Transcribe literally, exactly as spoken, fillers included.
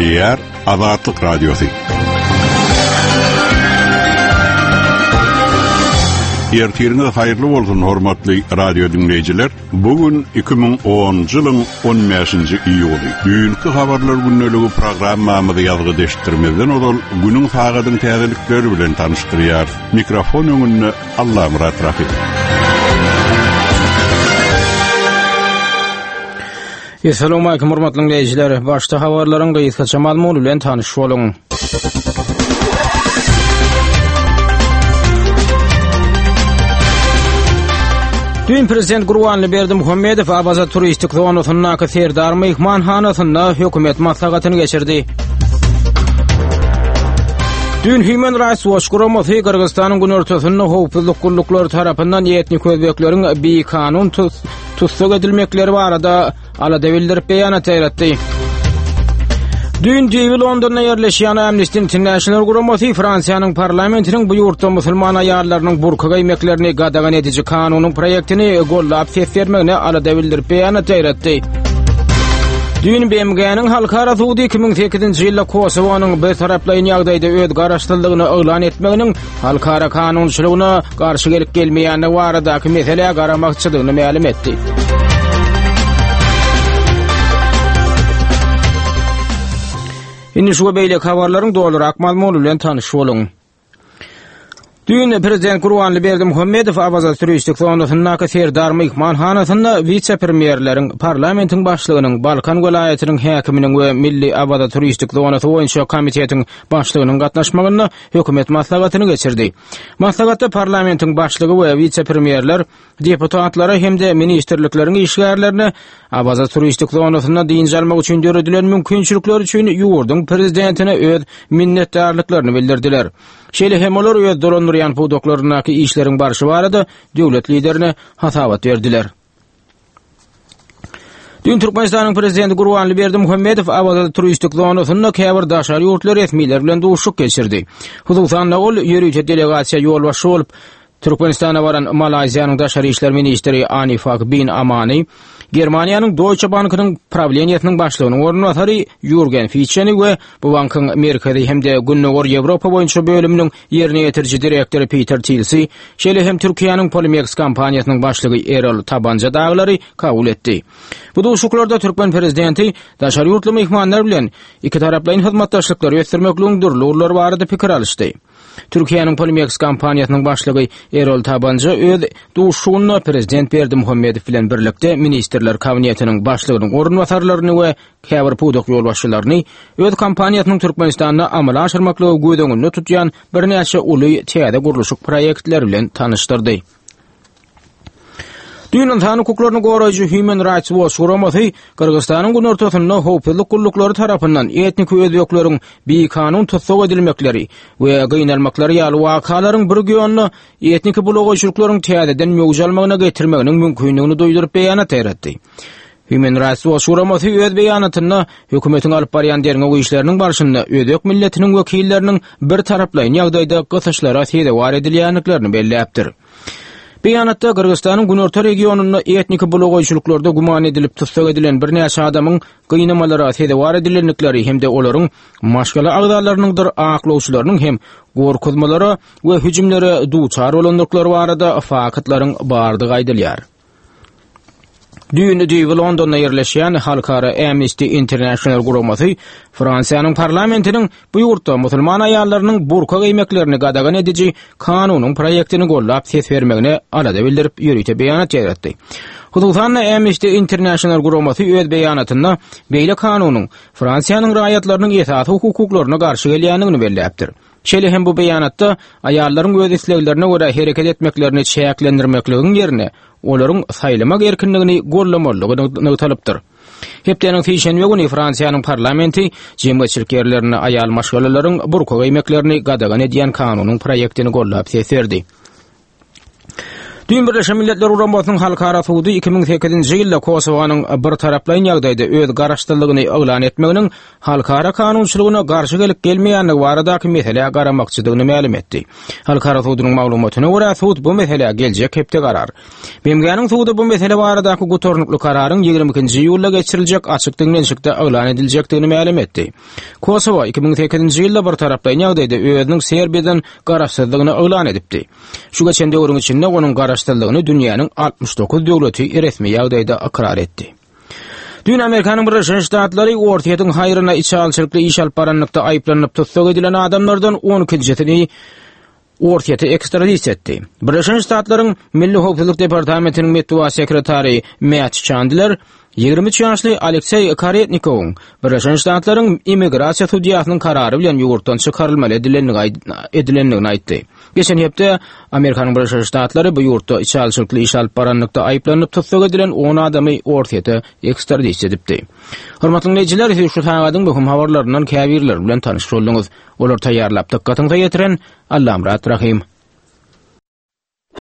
dinleýär Azatlyk Radiosu. Ertiriniz hayırlı bolsun hormatly radio dinleýijiler. Bugün iki bin onuncu ýylyň on beşinji iýuly. Büýünki habarlar günneligi programmamyzy ýazgy deşdirmeden odal günüň fagadyň täzelikleri bilen tanışdyrýar. Mikrofon öňünde Allah murat rahim. Assalamu alaykum hormatly dinleýijiler. Başda habarlaryň gyýyska mazmuny bilen tanyş boluň. Dün Prezident Gurbanly Berdimuhammedow Abaza turistik zonasyna Serdar mehmanhanasyna hökümet maslahatyny geçirdi. Dün Human Rights Watch guramasy Kyrgyzstanyň günortasynda howpsuzlyk gullukları tarapyndan etnik özbekleriň bir kanun tutsak edilmekleri barada ala devildirip beýanat eýretdi. Dün Jiwi Londonda ýerleşýän Amnesty International guramasy Fransiýanyň parlamentiniň bu ýurtda musulman aýallarynyň burka giýmeklerini gadagan edici kanunyň proýektini gollap ses bermegine ala devildirip beýanat eýretdi. Dün B M G'niň halkara sudy iki bin sekizinji ýylda Kosowanyň bir taraplaýyn ýagdaýda öz garaşdyrlygyny eýlan etmeginiň halkara kanunçylygyna garşy gelip gelmeýäni baradaky mesele garamakçylygyny ma'lum etdi. Indi şu beýle habarlaryň dolarak mazmuny bilen tanyş boluň. Dün Prezident Gurbanly Berdimuhammedow Abaza turistik zonasyna Serdar mehmanhanasyna vice-premierleriň parlamentiň başlygynyň Balkan welaýatynyň häkiminiň we Milli Abaza turistik zonasy boýunça komitetiň başlygynyň gatnaşmagyna hökümet maslahatyny geçirdi. Maslahatda parlamentiň başlygy we vice-premierler deputatlara hemde ministrlikleriň işgärlerini Abaza turistik zonasyna diňe almak üçin görüdilen mümkinçilikler üçin ýurduň prezidentine öz minnetdarlyklaryny bildirdiler. Şeýle hem olar öz dolandyrýan pudoklarynaky işleriň barşy barada döwlet liderine hatabat berdiler. Dün Türkmenistanyň prezidenti Gurbanly Berdimuhammedow Abaza turistik zonasyna käbir daşary ýurtlar resmiýetler bilen duşuk geçirdi. Hususan ol ýörüýe delegasiýa ýolbaşy bolup Türkmenistana baran Malaýziýanyň daşary işler ministri Anifak bin Amany, Germaniýanyň Deutsche Bank'nyň prawleniýasynyň başlygynyň ornatary Jürgen Fischeni we bu bankyň Amerikada hemde Günnäwür Ýewropa boýunça bölüminiň ýerine ýetirji direktori Peter Tilsi, şeýle hem Türkiýanyň Polymex kompaniýasynyň başlygy Erol Tabanca daglary kabul etdi. Bu duşuklarda Türkmen prezidenti daşary ýurtly mehmanlar bilen iki taraplaryň hyzmatdaşlyklary ösdürmekligiň durly urlary barada pikir alışdy. Türkiýanyň Polymex kompaniýasynyň başlygy Erol Tabanca öz duşugyny prezident Berdimuhammedow bilen birlikde ministrler kabinetiniň başlygynyň ornwatarlaryny we käbir pudok ýolbaşçylaryny öz kompaniýasynyň Türkmenistanda amala aşyrmaklygy göýdeňini tutýan bir näçe uly täze gurulşyk proýektler bilen tanışdyrdy. Dün insan hukuklaryny goraýjy Human Rights Watch guramasy Kyrgyzstanyň günortasynda howpsuzlyk gullukları tarapyndan etnik özbekleriň bir kanun tutsak edilmekleri we gynalmaklary ýaly wakalaryň bir ýönüne etnik bulogaýçylyklaryň täzeden mögüjalmagyna getirmeginiň mümkinligini doýdurup beýanat eýretdi. Human Rights Watch guramasy öz beýanatyna hökümetiň alyp barýan derňe işleriniň barşynda özbek milletiniň wekilleriniň bir taraplaýyn ýagdaýda gysyşlara täze war edilýänliklerini belläpdir. Beýanatda Kyrgyzstanyň günorta regionuny etnik bulogaýçylyklarda guman edilip tutsak edilen bir näçe adamyň gynamalara täze war edilenlikleri hemde olaryň maşgala agdalarynyňdyr aklawçylarynyň hem gorkuzmalara we hüjümlere duçar bolandyklary barada fakatlaryň bardygy aýdylýar. Dün Jiwi Londonda ýerleşýän halkara Amnesty International guramasy Fransiýanyň parlamentiniň bu ýurtda musulman aýallarynyň burka giýmeklerini gadagan edici kanunyň proýektini gollap ses bermegine alada bildirip ýörüýte beýanat ýaratdy. Hususan Amnesty International guramasy öz beýanatynda beýle kanunyň Fransiýanyň raýatlarynyň esasy hukuklaryna garşy gelýändigini belläpdir. Şeýle hem bu beýanatda aýallaryň öz isleglerine görä hereket etmeklerini çäklendirmekligiň ýerine olaryň saýlamak erkinligini gollamalygyny talypdyr. Hepdeniň Fischeni we Fransiýanyň parlamenti jemgyçilik ýerlerini aýal maşgalalaryň burka giýmeklerini gadagan edýän kanunyň proýektini gollap ses berdi. Düýün Birleşen Milletler Uramosynyň halkara suwdy iki ming sekizinji ýylda Kosowanyň bir taraplaýan ýagdaýda öz garaşdyrlygyny oglan etmeginiň halkara kanunçylygyna garşy gelip gelmeýänligi baradaky mesele garamakçydygyny ma'lum etdi. Halkara suwdynyň maglumatyna görä suwd bu mesele geljek hepde garar. Bemgäniň suwdy bu mesele baradaky gutornukly kararyň ýygrimi ikinji ýylda geçiriljek açyk diňlenşikde oglan ediljekdigini ma'lum etdi. Kosowa iki ming sekizinji ýylda bir taraplaýan ýagdaýda özüniň Serbiýadan garaşdyrlygyny oglan edipdi. Şu geçen döwrüň içinde onuň garaşdyrlygyny dünýäniň altmış dokuz döwleti resmi ýagdaýda akrar etdi. Dün Amerikanyň Birleşen Ştatlary ortaýatyň haýryna içalçylykly iş alyp baranlykda aýplanyp tutsak edilen adamlardan on ikincitini ortaýata ekstradisiýa etdi. Birleşen Ştatlaryň Milli Howpsuzlyk Departamentiniň medeni sekretary Matt Chandler ýygrimi üç ýaşly Aleksey Karetnikowyň Birleşen Ştatlaryň immigrasiýa sudiýasynyň karary bilen ýurtdan çykarylmaly edilenligini aýtdy. Geçen hepde Amerikanyň Birleşen Ştatlary bu ýurtda içalçylykly iş alyp baranlykda aýplanyp tutsak edilen on adamy ortaýata ekstradisiýa edipdi. Hormatly dinleýijiler, şu haýadyň bu habarlaryndan käbirler bilen tanyş bolduňyz. Olar taýýarlap dykkatyňyza ýetiren Allahym rahim.